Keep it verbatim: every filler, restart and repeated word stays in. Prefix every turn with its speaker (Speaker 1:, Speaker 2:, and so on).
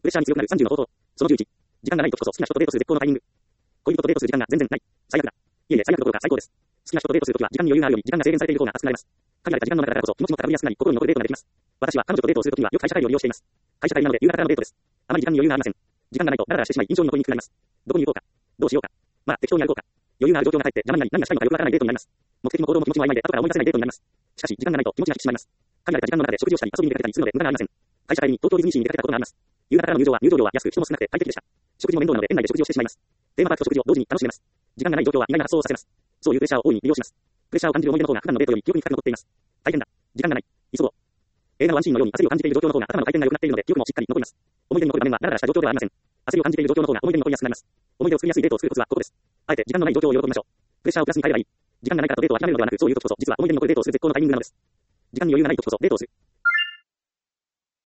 Speaker 1: プレッシャーに強くなるさんじゅうの方法。そのじゅういち。時間がない時こそ好きな人とデートする絶好のタイミング。恋人とデートする時間が全然ない。最悪だ。いえいえ、最悪どころか最高です。好きな人とデートするときは時間に余裕があるように時間が制限されている方が熱くなれます。限られた時間の中だからこそ気持ちも高ぶりやすくなり心に残るデートができます。私は彼女とデートをするときにはよく会社帰りを利用しています。会社帰りなので夕方からのデートです。あまり時間に余裕がありません。時間がないとダラダラしてしまい印象に残りにくくなります。どこに行こうか。どうしようか。まあ適当に歩こうか。余裕がある状況が入って邪魔になり何がしたいのかよくわからないデートになります。目的も行動も気持ちも曖昧で後から思い出せないデートになります。しかし時間がないと気持ちが引き締まります。限られた時間の中で食事をしたり遊びに出かけたりするので無駄がありません。会社帰りに東京ディズニーシーに出かけたことがあります。夕方からの入場は入場料は安く人も少なくて快適でした。食事も面倒なので園内で食事をしてしまいます。テーマパークと食事を同時に楽しめます。時間がない状況は意外な発想をさせます。そういうプレッシャーを大いに利用します。プレッシャーを感じる思い出の方が普段のデートより記憶に深く残っています。大変だ。時間がない。急ごう。映画のワンシーンのように焦りを感じている状況の方が頭の回転が良くなっているので記憶もしっかり残ります。思い出に残る場面はダラダラした状況ではありません。焦りを感じている状況の方が思い出に残りやすくなります。思い出を作りやすいデートを作るコツはここです。あえて時間のない状況を喜びましょう。プレッシャーをプラスに変えればいい。時間がないからとデートを諦めるのではなく、そういう時こそ実は思い出に残るデートをする絶好のタイミングなのです。時間に余裕がない時こそデートをする。